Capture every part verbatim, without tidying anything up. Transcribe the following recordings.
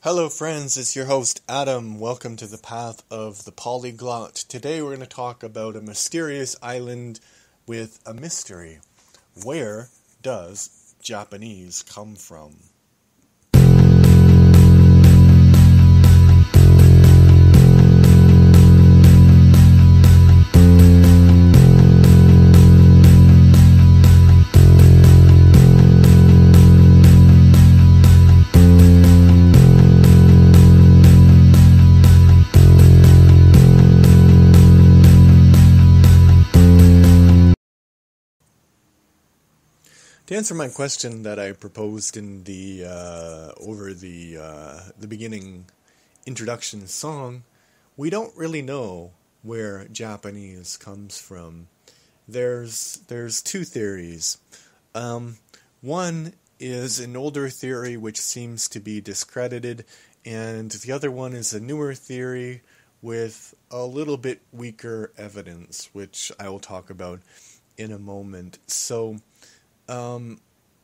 Hello friends, it's your host Adam. Welcome to the Path of the Polyglot. Today we're going to talk about a mysterious island with a mystery. Where does Japanese come from? To answer my question that I proposed in the uh, over the uh, the beginning introduction song, we don't really know where Japanese comes from. There's there's two theories. Um, one is an older theory which seems to be discredited, and the other one is a newer theory with a little bit weaker evidence, which I will talk about in a moment. So. Um,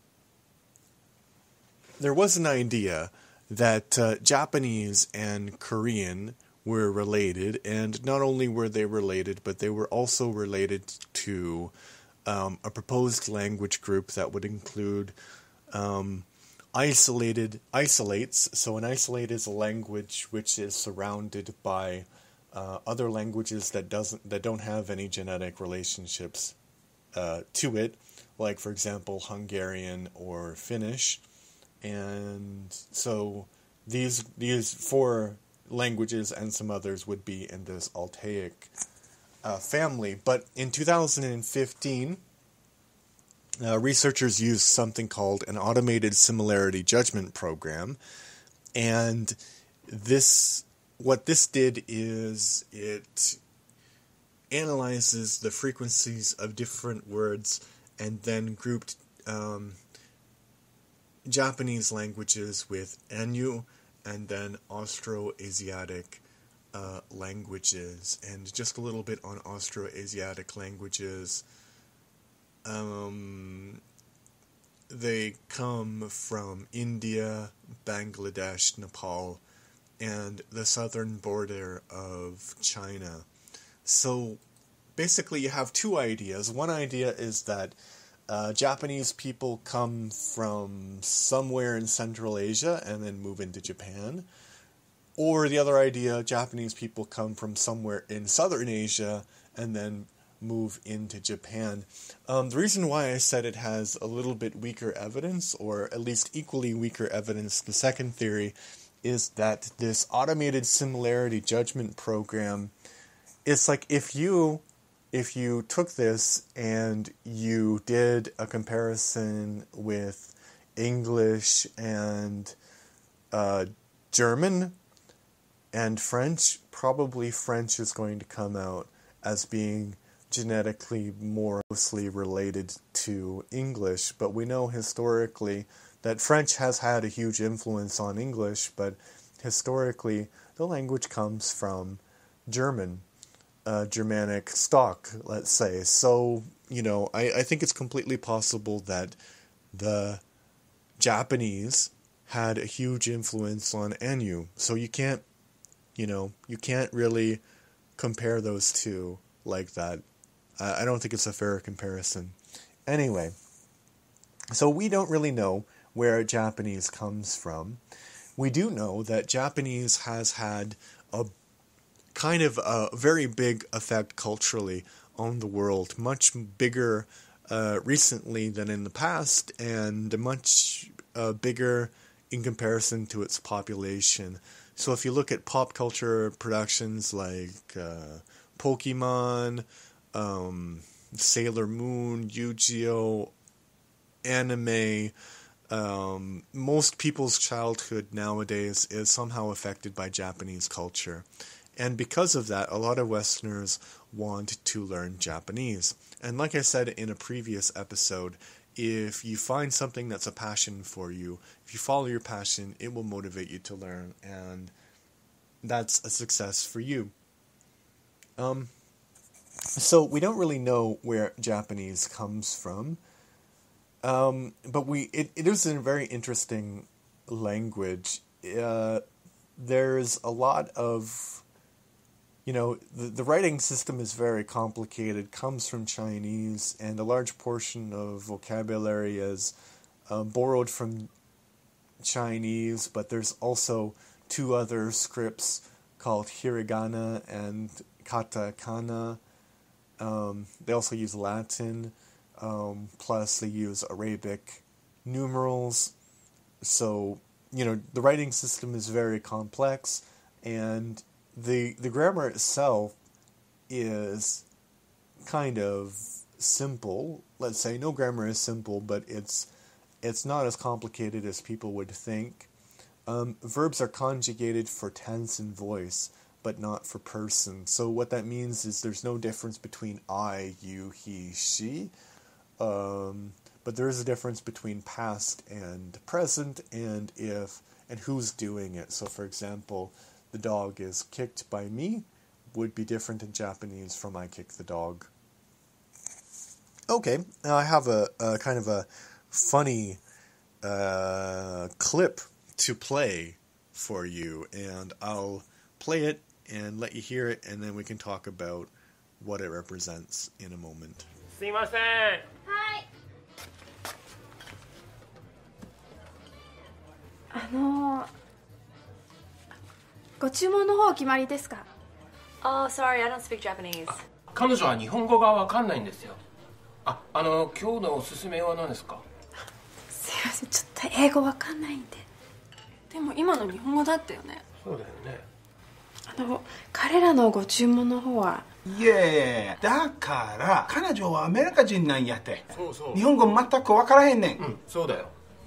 there was an idea that uh, Japanese and Korean were related, and not only were they related, but they were also related to um, a proposed language group that would include um, isolated isolates. So an isolate is a language which is surrounded by uh, other languages that doesn't that don't have any genetic relationships uh, to it. Like, for example, Hungarian or Finnish. And so these these four languages and some others would be in this Altaic uh, family. But in two thousand fifteen, uh, researchers used something called an automated similarity judgment program. And this what this did is it analyzes the frequencies of different words and then grouped um, Japanese languages with Ainu and then Austroasiatic uh, languages. And just a little bit on Austroasiatic languages. Um, they come from India, Bangladesh, Nepal, and the southern border of China. So basically, you have two ideas. One idea is that uh, Japanese people come from somewhere in Central Asia and then move into Japan. Or the other idea, Japanese people come from somewhere in Southern Asia and then move into Japan. Um, the reason why I said it has a little bit weaker evidence, or at least equally weaker evidence, the second theory, is that this automated similarity judgment program, it's like if you... If you took this and you did a comparison with English and uh, German and French, probably French is going to come out as being genetically more closely related to English. But we know historically that French has had a huge influence on English, but historically the language comes from German. Uh, Germanic stock, let's say. So, you know, I, I think it's completely possible that the Japanese had a huge influence on Ainu. So you can't, you know, you can't really compare those two like that. Uh, I don't think it's a fair comparison. Anyway, so we don't really know where Japanese comes from. We do know that Japanese has had a kind of a very big effect culturally on the world, much bigger uh, recently than in the past, and much uh, bigger in comparison to its population. So if you look at pop culture productions like uh, Pokemon, um, Sailor Moon, Yu-Gi-Oh!, anime, um, most people's childhood nowadays is somehow affected by Japanese culture. And because of that, a lot of Westerners want to learn Japanese. And like I said in a previous episode, if you find something that's a passion for you, if you follow your passion, it will motivate you to learn, and that's a success for you. Um, so we don't really know where Japanese comes from, um, but we it, it is a very interesting language. Uh, there's a lot of, you know, the, the writing system is very complicated, comes from Chinese, and a large portion of vocabulary is uh, borrowed from Chinese, but there's also two other scripts called hiragana and katakana. Um, they also use Latin, um, plus they use Arabic numerals. So, you know, the writing system is very complex, and the the grammar itself is kind of simple. Let's say no grammar is simple, but it's it's not as complicated as people would think. Um, verbs are conjugated for tense and voice, but not for person. So what that means is there's no difference between I, you, he, she. Um, but there is a difference between past and present, and if and who's doing it. So, for example, the dog is kicked by me would be different in Japanese from I kick the dog. Okay, now I have a, a kind of a funny uh, clip to play for you, and I'll play it and let you hear it, and then we can talk about what it represents in a moment. すいません。 はい。あのー、ご注文の方お決まりですか？ Oh, sorry, I don't speak Japanese. 彼女は日本語がわかんないんですよ。あ、あの今日のおすすめは何ですか？ すいません、ちょっと英語わかんないんで。 でも今の日本語だったよね。 そうだよね。 あの彼らのご注文の方は。 いえ、だから彼女はアメリカ人なんやって。 そうそう。 日本語全く分からへんねん。 うん、そうだよ。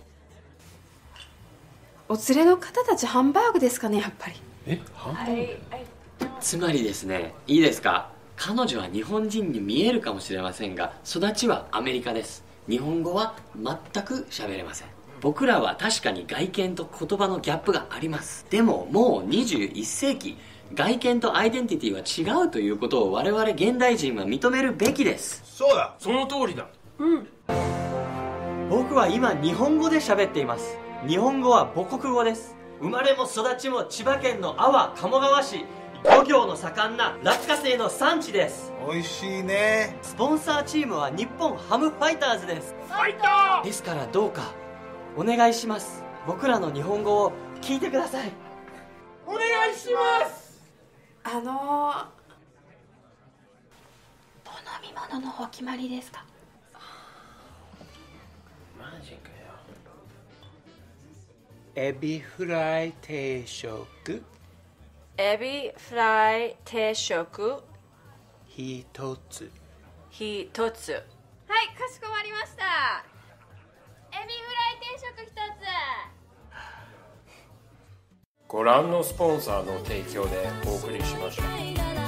お連れの方たちハンバーグですかね、やっぱり。 え、ハンバーグ？ つまりですね、いいですか？彼女は日本人に見えるかもしれませんが、育ちはアメリカです。日本語は全く喋れません。僕らは確かに外見と言葉のギャップがあります。でももうにじゅういっ世紀、外見とアイデンティティは違うということを我々現代人は認めるべきです。 そうだ。 その通りだ。 うん。 僕は今日本語で喋っています。日本語は母国語です。生まれも育ちも千葉県の安房鴨川市、漁業の盛んな落花生の産地です。 おいしいね。 スポンサーチームは日本ハムファイターズです。 ファイターですからどうかお願いします。僕らの日本語を聞いてください。 お願いします。 あのー、お飲み物の方お決まりですか？ マジかよ。 エビフライ定食エビフライ定食一つ一つ。 はい、かしこまりました。エビフライ定食一つ。 ご覧のスポンサーの提供でお送りしました。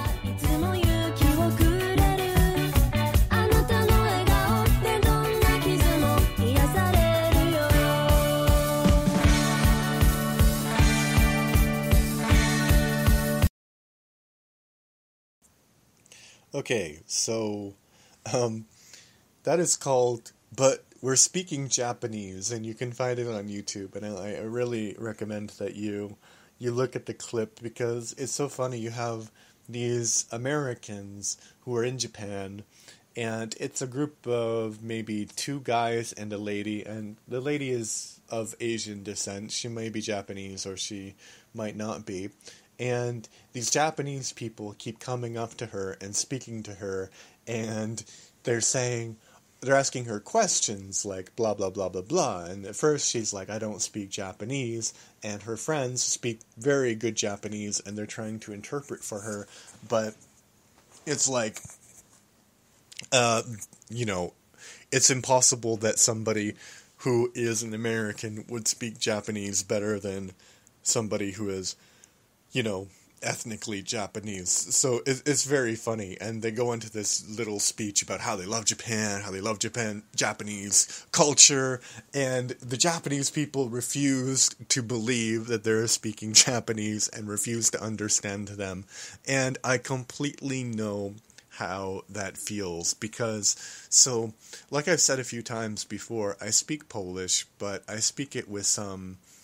Okay, so um, that is called But We're Speaking Japanese, and you can find it on YouTube, and I, I really recommend that you you look at the clip because it's so funny. You have these Americans who are in Japan, and it's a group of maybe two guys and a lady, and the lady is of Asian descent. She may be Japanese or she might not be. And these Japanese people keep coming up to her and speaking to her, and they're saying, they're asking her questions like blah, blah, blah, blah, blah. And at first she's like, I don't speak Japanese. And her friends speak very good Japanese, and they're trying to interpret for her. But it's like, uh, you know, it's impossible that somebody who is an American would speak Japanese better than somebody who is, you know, ethnically Japanese. So it, it's very funny, and they go into this little speech about how they love Japan, how they love Japan, Japanese culture, and the Japanese people refuse to believe that they're speaking Japanese and refuse to understand them. And I completely know how that feels, because, so, like I've said a few times before, I speak Polish, but I speak it with some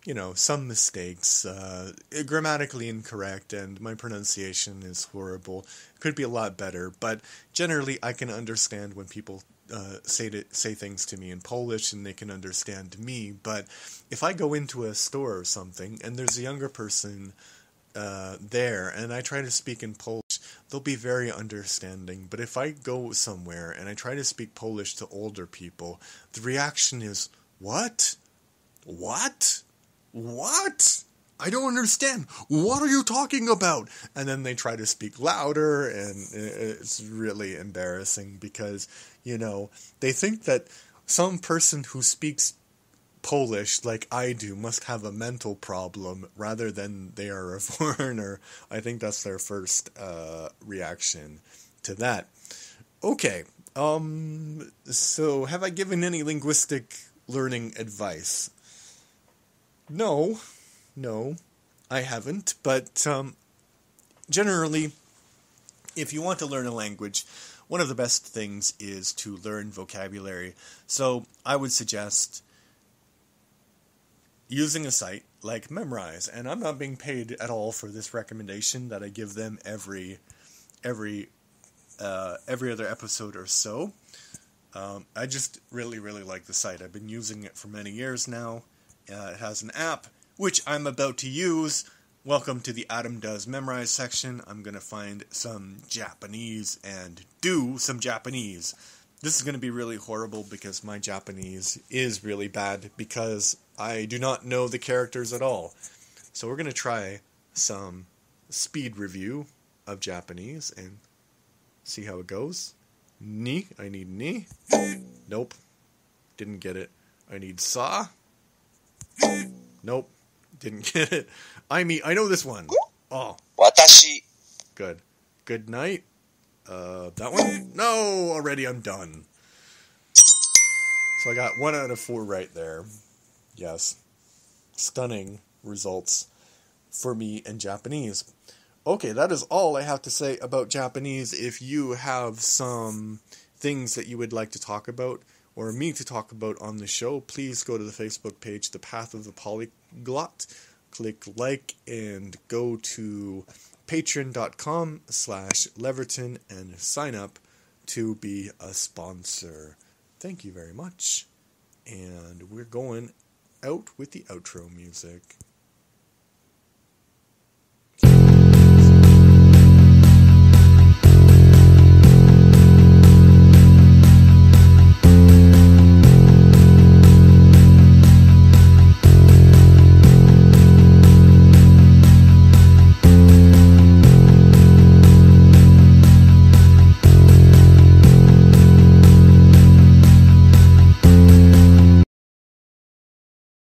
you know, some mistakes, uh, grammatically incorrect, and my pronunciation is horrible. Could be a lot better, but generally I can understand when people uh, say to, say things to me in Polish, and they can understand me. But if I go into a store or something, and there's a younger person uh, there, and I try to speak in Polish, they'll be very understanding. But if I go somewhere and I try to speak Polish to older people, the reaction is, what? What? What? I don't understand. What are you talking about? And then they try to speak louder, and it's really embarrassing because, you know, they think that some person who speaks Polish like I do must have a mental problem rather than they are a foreigner. I think that's their first uh, reaction to that. Okay, um, so have I given any linguistic learning advice? No, no, I haven't, but um, generally, if you want to learn a language, one of the best things is to learn vocabulary. So I would suggest using a site like Memrise, and I'm not being paid at all for this recommendation that I give them every every uh, every other episode or so. Um, I just really, really like the site. I've been using it for many years now. Uh, it has an app, which I'm about to use. Welcome to the Adam Does Memrise section. I'm going to find some Japanese and do some Japanese. This is going to be really horrible because my Japanese is really bad because I do not know the characters at all. So we're going to try some speed review of Japanese and see how it goes. Ni, I need ni. Nope, didn't get it. I need sa. Nope, didn't get it. I mean, I know this one. Oh. Watashi. Good. Good night. Uh, that one? No, already I'm done. So I got one out of four right there. Yes. Stunning results for me in Japanese. Okay, that is all I have to say about Japanese. If you have some things that you would like to talk about, or me to talk about on the show, please go to the Facebook page, The Path of the Polyglot. Click like and go to patreon.com slash Leverton and sign up to be a sponsor. Thank you very much. And we're going out with the outro music.